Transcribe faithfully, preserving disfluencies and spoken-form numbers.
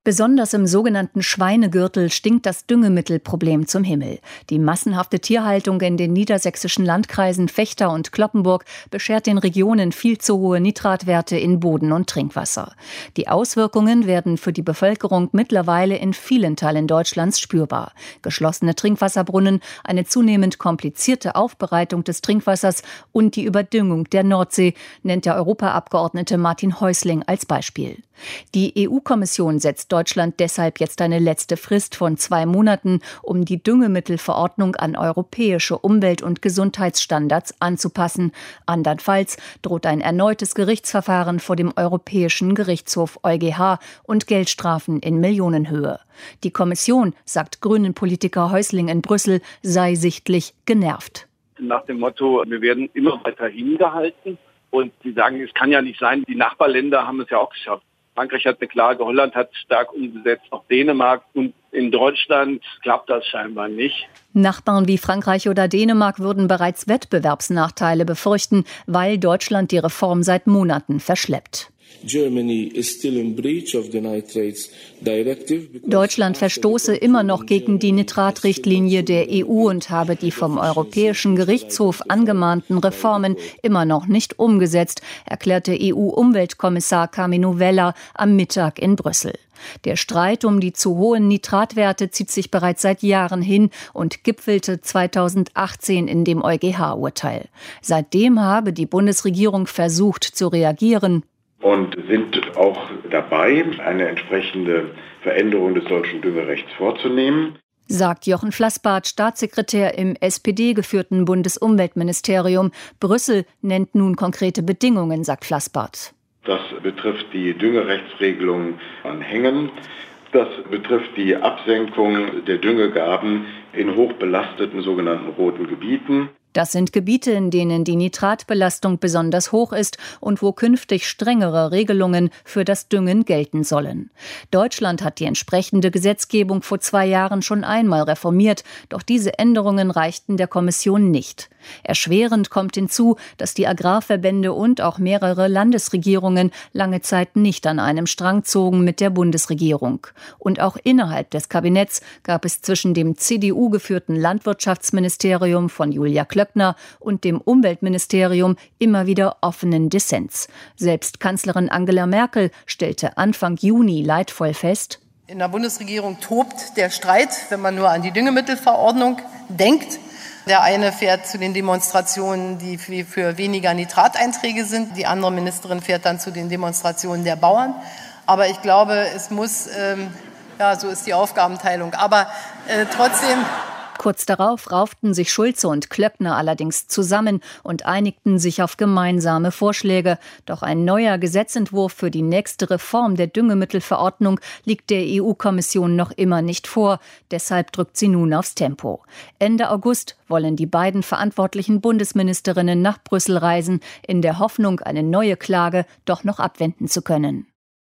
Besonders im sogenannten Schweinegürtel stinkt das Düngemittelproblem zum Himmel. Die massenhafte Tierhaltung in den niedersächsischen Landkreisen Vechta und Cloppenburg beschert den Regionen viel zu hohe Nitratwerte in Boden und Trinkwasser. Die Auswirkungen werden für die Bevölkerung mittlerweile in vielen Teilen Deutschlands spürbar. Geschlossene Trinkwasserbrunnen, eine zunehmend komplizierte Aufbereitung des Trinkwassers und die Überdüngung der Nordsee nennt der Europaabgeordnete Martin Häusling als Beispiel. Die E U-Kommission setzt Deutschland deshalb jetzt eine letzte Frist von zwei Monaten, um die Düngemittelverordnung an europäische Umwelt- und Gesundheitsstandards anzupassen. Andernfalls droht ein erneutes Gerichtsverfahren vor dem Europäischen Gerichtshof EuGH und Geldstrafen in Millionenhöhe. Die Kommission, sagt Grünen-Politiker Häusling in Brüssel, sei sichtlich genervt. Nach dem Motto, wir werden immer weiter hingehalten. Und sie sagen, es kann ja nicht sein, die Nachbarländer haben es ja auch geschafft. Frankreich hat eine Klage, Holland hat stark umgesetzt, auch Dänemark. Und in Deutschland klappt das scheinbar nicht. Nachbarn wie Frankreich oder Dänemark würden bereits Wettbewerbsnachteile befürchten, weil Deutschland die Reform seit Monaten verschleppt. Deutschland verstoße immer noch gegen die Nitratrichtlinie der E U und habe die vom Europäischen Gerichtshof angemahnten Reformen immer noch nicht umgesetzt, erklärte E U-Umweltkommissar Karmenu Vella am Mittag in Brüssel. Der Streit um die zu hohen Nitratwerte zieht sich bereits seit Jahren hin und gipfelte zweitausendachtzehn in dem EuGH-Urteil. Seitdem habe die Bundesregierung versucht zu reagieren und sind auch dabei, eine entsprechende Veränderung des deutschen Düngerechts vorzunehmen, sagt Jochen Flassbart, Staatssekretär im S P D-geführten Bundesumweltministerium. Brüssel nennt nun konkrete Bedingungen, sagt Flassbart. Das betrifft die Düngerechtsregelung an Hängen. Das betrifft die Absenkung der Düngegaben in hochbelasteten sogenannten roten Gebieten. Das sind Gebiete, in denen die Nitratbelastung besonders hoch ist und wo künftig strengere Regelungen für das Düngen gelten sollen. Deutschland hat die entsprechende Gesetzgebung vor zwei Jahren schon einmal reformiert, doch diese Änderungen reichten der Kommission nicht. Erschwerend kommt hinzu, dass die Agrarverbände und auch mehrere Landesregierungen lange Zeit nicht an einem Strang zogen mit der Bundesregierung. Und auch innerhalb des Kabinetts gab es zwischen dem C D U-geführten Landwirtschaftsministerium von Julia Klöckner und dem Umweltministerium immer wieder offenen Dissens. Selbst Kanzlerin Angela Merkel stellte Anfang Juni leidvoll fest: In der Bundesregierung tobt der Streit, wenn man nur an die Düngemittelverordnung denkt. Der eine fährt zu den Demonstrationen, die für weniger Nitrateinträge sind. Die andere Ministerin fährt dann zu den Demonstrationen der Bauern. Aber ich glaube, es muss, ähm, ja, so ist die Aufgabenteilung. Aber äh, trotzdem... Kurz darauf rauften sich Schulze und Klöckner allerdings zusammen und einigten sich auf gemeinsame Vorschläge. Doch ein neuer Gesetzentwurf für die nächste Reform der Düngemittelverordnung liegt der E U-Kommission noch immer nicht vor. Deshalb drückt sie nun aufs Tempo. Ende August wollen die beiden verantwortlichen Bundesministerinnen nach Brüssel reisen, in der Hoffnung, eine neue Klage doch noch abwenden zu können.